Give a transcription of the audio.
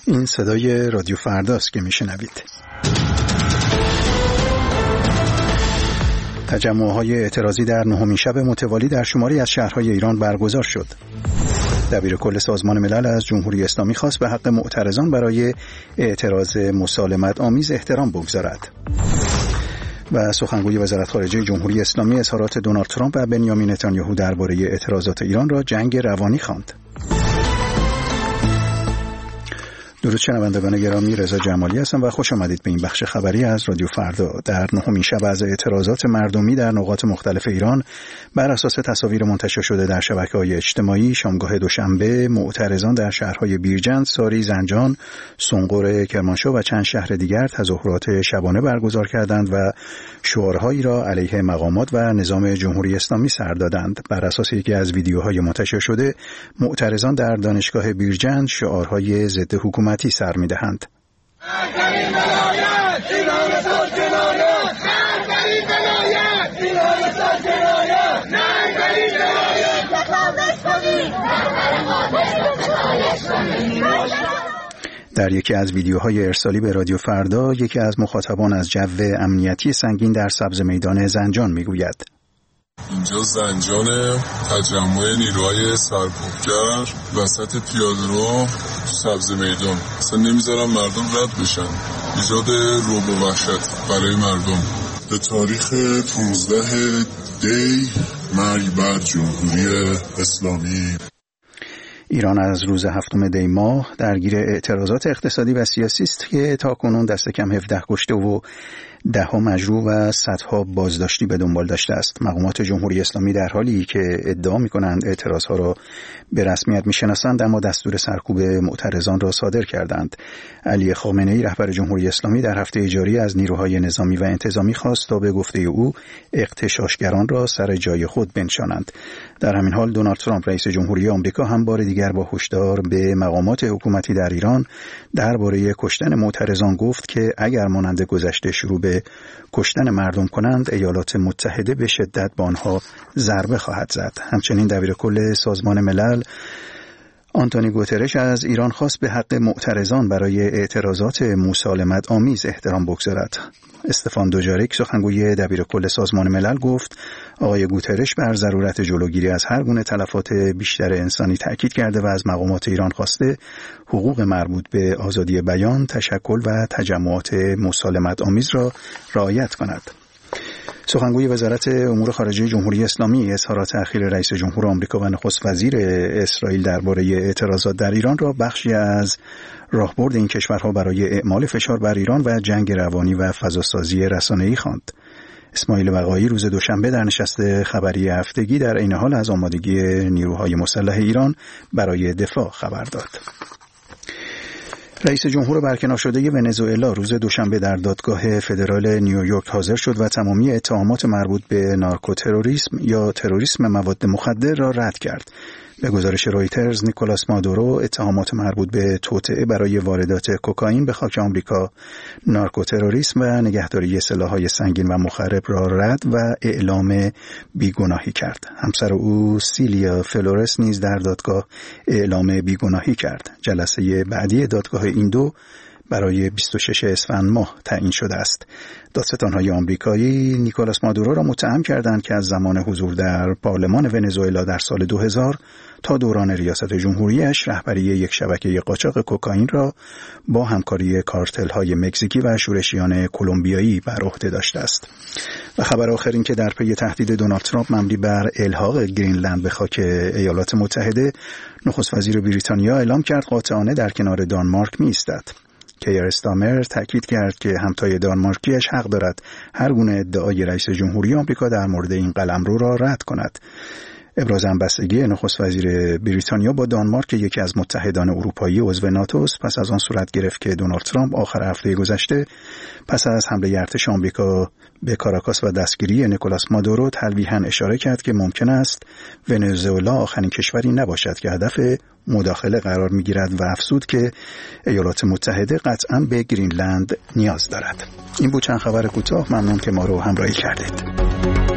این صدای رادیو فرداست که میشنوید. تجمع‌های اعتراضی در نهمین شب متوالی در شماری از شهرهای ایران برگزار شد. دبیرکل سازمان ملل از جمهوری اسلامی خواست به حق معترضان برای اعتراض مسالمت آمیز احترام بگذارد. و سخنگوی وزارت خارجه جمهوری اسلامی اظهارات دونالد ترامپ و بنیامین نتانیاهو درباره اعتراضات ایران را جنگ روانی خواند. درود شنوندگان گرامی، رضا جمالی هستم و خوش آمدید به این بخش خبری از رادیو فردا. در نهمین شب از اعتراضات مردمی در نقاط مختلف ایران بر اساس تصاویر منتشر شده در شبکه‌های اجتماعی، شامگاه دوشنبه معترضان در شهرهای بیرجند، ساری، زنجان، سنقر، کرمانشاه و چند شهر دیگر تظاهرات شبانه برگزار کردند و شعارهایی را علیه مقامات و نظام جمهوری اسلامی سر دادند. بر اساس یکی از ویدیوهای منتشر شده، معترضان در دانشگاه بیرجند شعارهای ضد حکومتی سر می‌دهند. در یکی از ویدیوهای ارسالی به رادیو فردا، یکی از مخاطبان از جو امنیتی سنگین در سبز میدان زنجان میگوید: اینجا زنجان، تجمع نیروهای سرکوبگر وسط پیاده‌رو سبز میدان، اصلا نمیذارم مردم رد بشن، ایجاد رعب و وحشت برای مردم. به تاریخ 15 دی مرگ بر جمهوری اسلامی. ایران از روز 7 دی ماه درگیر اعتراضات اقتصادی و سیاسی است که تاکنون دست کم 17 کشته و 10 مجروح و صدها بازداشتی به دنبال داشته است. مقامات جمهوری اسلامی در حالی که ادعا می‌کنند اعتراضها را به رسمیت می‌شناسند، اما دستور سرکوب معترضان را صادر کردند. علی خامنه‌ای رهبر جمهوری اسلامی در هفته جاری از نیروهای نظامی و انتظامی خواست تا به گفته او اغتشاشگران را سر جای خود بنشانند. در همین حال دونالد ترامپ رئیس جمهوری آمریکا هم بار دیگر با هشدار به مقامات حکومتی در ایران درباره کشتن معترضان گفت که اگر مانند گذشته شروع به کشتن مردم کنند، ایالات متحده به شدت به آنها ضربه خواهد زد. همچنین دبیرکل سازمان ملل آنتونی گوترش از ایران خواست به حق معترضان برای اعتراضات مسالمت آمیز احترام بگذارد. استفان دوجاریک سخنگوی دبیرکل سازمان ملل گفت آقای گوترش بر ضرورت جلوگیری از هر گونه تلفات بیشتر انسانی تاکید کرده و از مقامات ایران خواسته حقوق مربوط به آزادی بیان، تشکل و تجمعات مسالمت آمیز را رعایت کند. سخنگوی وزارت امور خارجه جمهوری اسلامی اظهارات اخیر رئیس جمهور آمریکا و نخست وزیر اسرائیل درباره اعتراضات در ایران را بخشی از راهبرد این کشورها برای اعمال فشار بر ایران و جنگ روانی و فضاسازی رسانه‌ای خواند. اسماعیل بقایی روز دوشنبه در نشست خبری هفتگی در عین حال از آمادگی نیروهای مسلح ایران برای دفاع خبر داد. رئیس جمهور برکنار شده ونزوئلا روز دوشنبه در دادگاه فدرال نیویورک حاضر شد و تمامی اتهامات مربوط به نارکوتروریسم یا تروریسم مواد مخدر را رد کرد. به گزارش رویترز، نیکولاس مادورو اتهامات مربوط به توطئه برای واردات کوکائین به خاک آمریکا، نارکوتروریسم و نگهداری سلاح‌های سنگین و مخرب را رد و اعلام بیگناهی کرد. همسر او سیلیا فلورس نیز در دادگاه اعلام بیگناهی کرد. جلسه بعدی دادگاه این دو برای 26 اسفند ماه تعیین شده است. دادستان‌های آمریکایی نیکولاس مادورو را متهم کردند که از زمان حضور در پارلمان ونزوئلا در سال 2000 تا دوران ریاست جمهوریش رهبری یک شبکه قاچاق کوکائین را با همکاری کارتل‌های مکزیکی و شورشیان کلمبیایی بر عهده داشته است. و خبر آخر این که در پی تهدید دونالد ترامپ مبنی بر الحاق گرینلند به خاک ایالات متحده، نخست وزیر بریتانیا اعلام کرد قاطعانه در کنار دانمارک می‌ایستد. کیر استامر تاکید کرد که همتای دانمارکیش حق دارد هر گونه ادعای رئیس جمهوری آمریکا در مورد این قلمرو را رد کند. ابراز همبستگی نخست وزیر بریتانیا با دانمارک، یکی از متحدان اروپایی عضو ناتو است، پس از آن صورت گرفت که دونالد ترامپ آخر هفته گذشته پس از حمله ارتش آمریکا به کاراکاس و دستگیری نیکولاس مادورو تلویحاً اشاره کرد که ممکن است ونزوئلا آخرین کشوری نباشد که هدف مداخله قرار می‌گیرد و افزود که ایالات متحده قطعاً به گرینلند نیاز دارد. این بود چند خبر کوتاه. ممنون که ما رو همراهی کردید.